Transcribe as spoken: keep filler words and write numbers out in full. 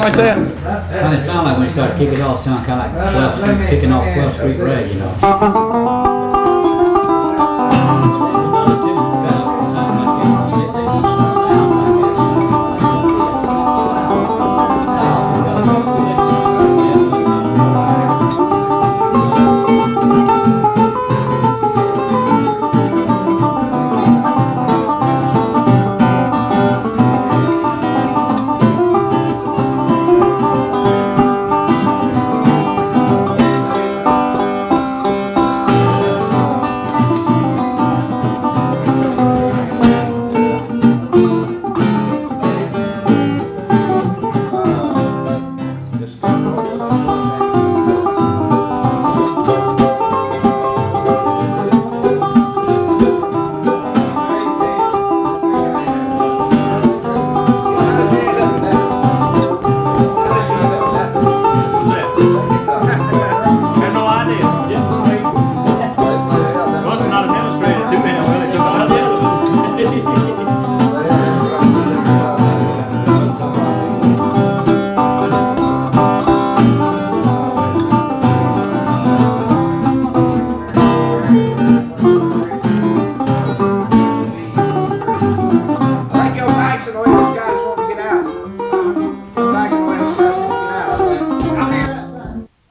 like that? Kind of sound like when you start kicking off, sound kind of like twelfth Street, kicking off twelfth Street Ray, you know.